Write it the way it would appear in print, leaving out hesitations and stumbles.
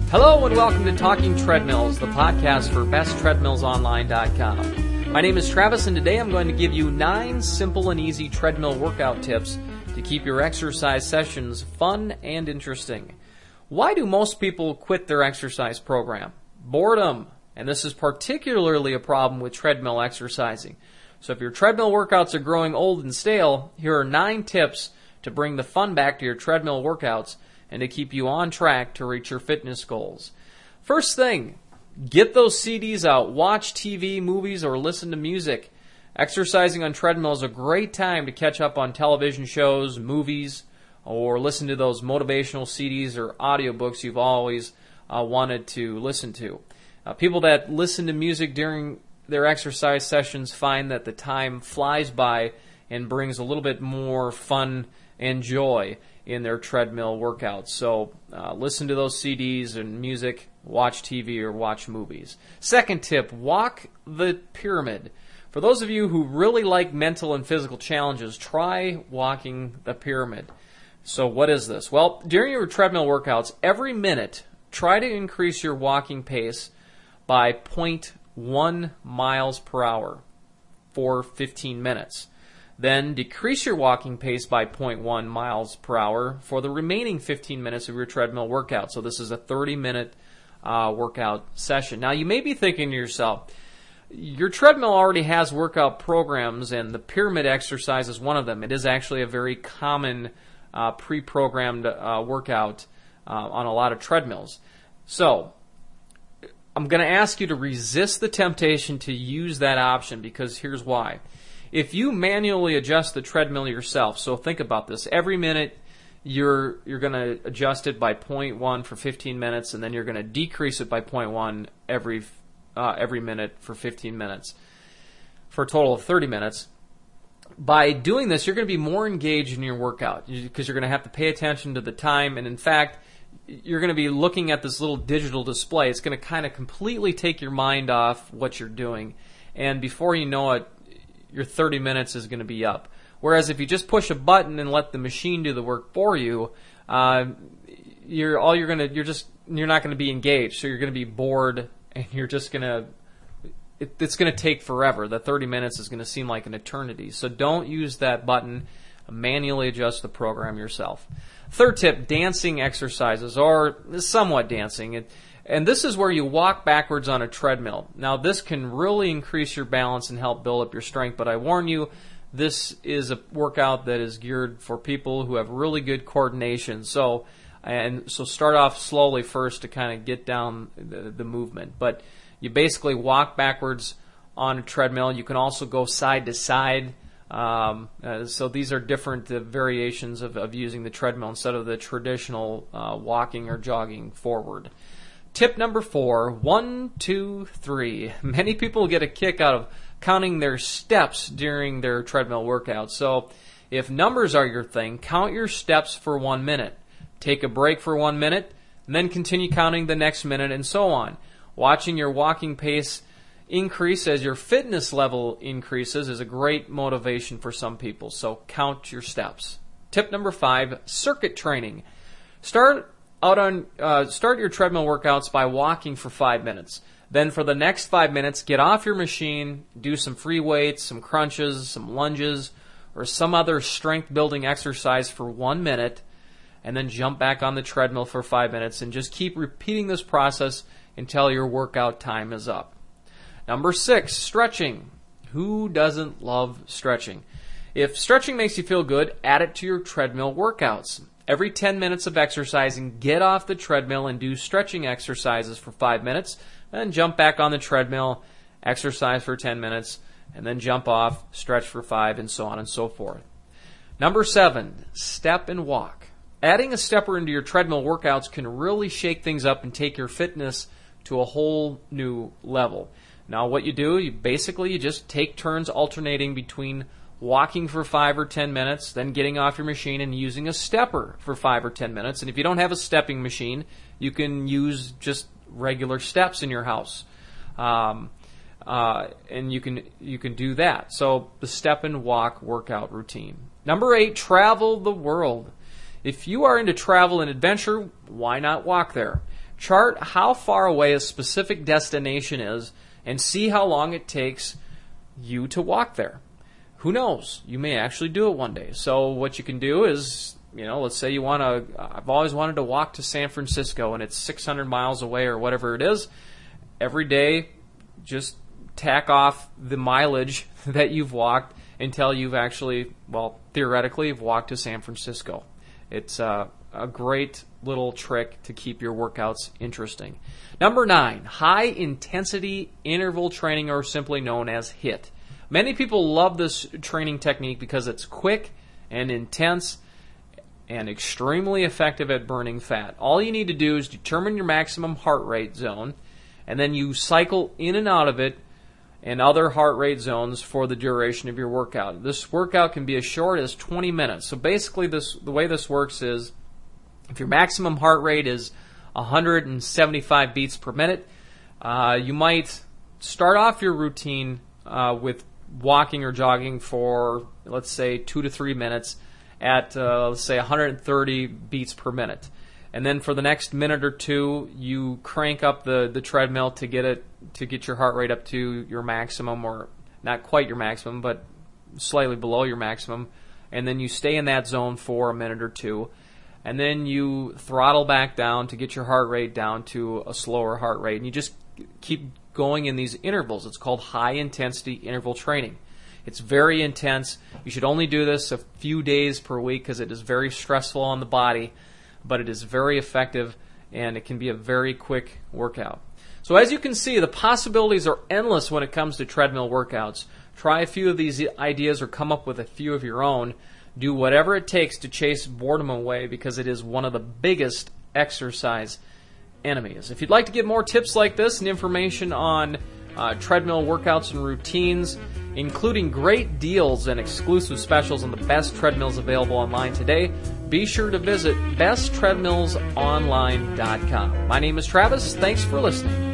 Hello and welcome to Talking Treadmills, the podcast for besttreadmillsonline.com. My name is Travis and today I'm going to give you 9 simple and easy treadmill workout tips to keep your exercise sessions fun and interesting. Why do most people quit their exercise program? Boredom. And this is particularly a problem with treadmill exercising. So if your treadmill workouts are growing old and stale, here are 9 tips to bring the fun back to your treadmill workouts and to keep you on track to reach your fitness goals. First thing, get those CDs out. Watch TV, movies, or listen to music. Exercising on treadmill is a great time to catch up on television shows, movies, or listen to those motivational CDs or audiobooks you've always wanted to listen to. People that listen to music during their exercise sessions find that the time flies by and brings a little bit more fun and joy in their treadmill workouts. So listen to those CDs and music, watch TV or watch movies. Second tip, walk the pyramid. For those of you who really like mental and physical challenges, try walking the pyramid. So what is this? Well, during your treadmill workouts, every minute, try to increase your walking pace by 0.1 miles per hour for 15 minutes. Then decrease your walking pace by 0.1 miles per hour for the remaining 15 minutes of your treadmill workout. So this is a 30-minute workout session. Now you may be thinking to yourself, your treadmill already has workout programs and the pyramid exercise is one of them. It is actually a very common pre-programmed workout on a lot of treadmills. So I'm going to ask you to resist the temptation to use that option because here's why. If you manually adjust the treadmill yourself, so think about this, every minute you're going to adjust it by 0.1 for 15 minutes, and then you're going to decrease it by 0.1 every minute for 15 minutes, for a total of 30 minutes. By doing this, you're going to be more engaged in your workout because you're going to have to pay attention to the time, and in fact, you're going to be looking at this little digital display. It's going to kind of completely take your mind off what you're doing, and before you know it, your 30 minutes is going to be up. Whereas if you just push a button and let the machine do the work for you, you're not going to be engaged. So you're going to be bored, and you're just going to. It's going to take forever. The 30 minutes is going to seem like an eternity. So don't use that button. Manually adjust the program yourself. Third tip: dancing exercises, or somewhat dancing. And this is where you walk backwards on a treadmill. Now, this can really increase your balance and help build up your strength, but I warn you, this is a workout that is geared for people who have really good coordination. So start off slowly first to kind of get down the movement. But you basically walk backwards on a treadmill. You can also go side to side. So these are different variations of using the treadmill instead of the traditional walking or jogging forward. Tip number 4, 1, 2, 3. Many people get a kick out of counting their steps during their treadmill workout. So if numbers are your thing, count your steps for 1 minute. Take a break for 1 minute, and then continue counting the next minute, and so on. Watching your walking pace increase as your fitness level increases is a great motivation for some people. So count your steps. Tip number 5, circuit training. Start your treadmill workouts by walking for 5 minutes. Then for the next 5 minutes, get off your machine, do some free weights, some crunches, some lunges, or some other strength building exercise for 1 minute, and then jump back on the treadmill for 5 minutes, and just keep repeating this process until your workout time is up. Number 6, stretching. Who doesn't love stretching? If stretching makes you feel good, add it to your treadmill workouts. Every 10 minutes of exercising, get off the treadmill and do stretching exercises for 5 minutes, then jump back on the treadmill, exercise for 10 minutes, and then jump off, stretch for 5, and so on and so forth. Number 7, step and walk. Adding a stepper into your treadmill workouts can really shake things up and take your fitness to a whole new level. Now what you do, you just take turns alternating between walking for 5 or 10 minutes, then getting off your machine and using a stepper for 5 or 10 minutes. And if you don't have a stepping machine, you can use just regular steps in your house. And you can do that. So the step and walk workout routine. Number 8, travel the world. If you are into travel and adventure, why not walk there? Chart how far away a specific destination is and see how long it takes you to walk there. Who knows? You may actually do it one day. So what you can do is, let's say you want to, I've always wanted to walk to San Francisco and it's 600 miles away or whatever it is. Every day, just tack off the mileage that you've walked until you've actually, theoretically, you've walked to San Francisco. It's a great little trick to keep your workouts interesting. Number 9, high-intensity interval training, or simply known as HIIT. Many people love this training technique because it's quick and intense and extremely effective at burning fat. All you need to do is determine your maximum heart rate zone, and then you cycle in and out of it and other heart rate zones for the duration of your workout. This workout can be as short as 20 minutes. So basically, the way this works is, if your maximum heart rate is 175 beats per minute, you might start off your routine with walking or jogging for, let's say, 2 to 3 minutes at, let's say, 130 beats per minute. And then for the next minute or two, you crank up the treadmill to get your heart rate up to your maximum, or not quite your maximum, but slightly below your maximum. And then you stay in that zone for a minute or two. And then you throttle back down to get your heart rate down to a slower heart rate. And you just keep going in these intervals. It's called high-intensity interval training. It's very intense. You should only do this a few days per week because it is very stressful on the body, but it is very effective, and it can be a very quick workout. So as you can see, the possibilities are endless when it comes to treadmill workouts. Try a few of these ideas or come up with a few of your own. Do whatever it takes to chase boredom away, because it is one of the biggest exercise enemies. If you'd like to get more tips like this and information on treadmill workouts and routines, including great deals and exclusive specials on the best treadmills available online today, be sure to visit besttreadmillsonline.com. My name is Travis. Thanks for listening.